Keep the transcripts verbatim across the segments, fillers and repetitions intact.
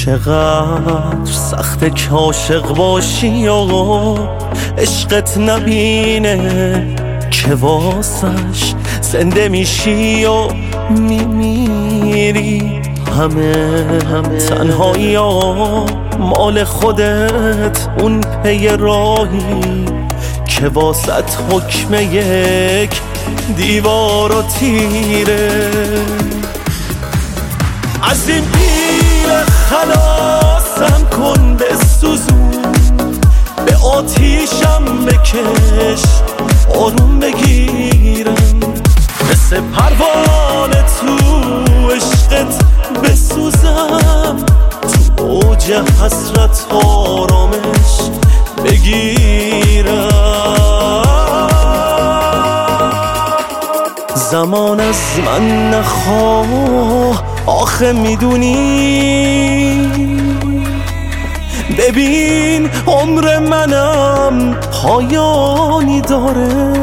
چقدر سخت که عاشق باشی و عشقت نبینه که واسش زنده میشی و میمیری. همه همه تنهایی ها مال خودت، اون پی راهی که واسط حکم یک دیوار و تیره. از این پیر خلاصم کن، به سوزون به آتیشم بکش، آروم بگیرم مثل پروانه تو عشقت بسوزم، تو اوج حسرت آرامش بگیرم. زمان از من نخواه آخه میدونی، ببین عمر منم پایانی داره.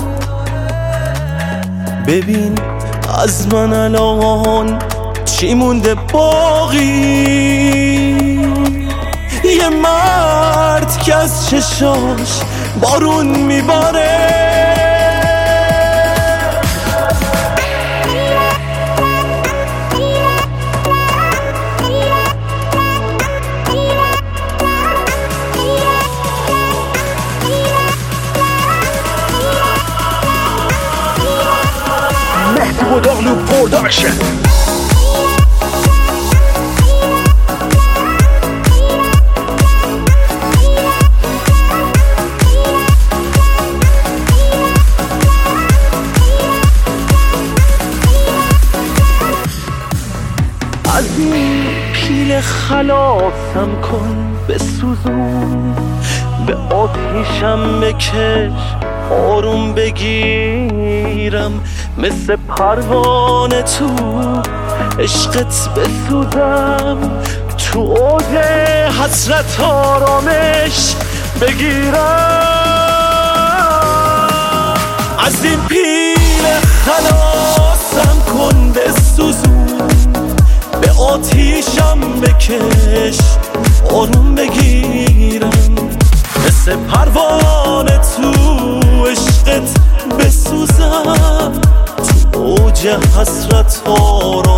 ببین از من الان چی مونده باقی، یه مرد که از چشاش بارون میباره. Modern Production. از این پیل خلاصم کن، به سوزون به آتیشم بکش، آروم بگیرم مثل پروانه تو عشقت بسوزم، تو اوج حسرت آرامش بگیرم. از این پیل خلاصم کن، به سوزون به آتیشم بکش، آروم بگیرم مثل پروانه تو عشقت بسوزم، تو اوج حسرت آرامش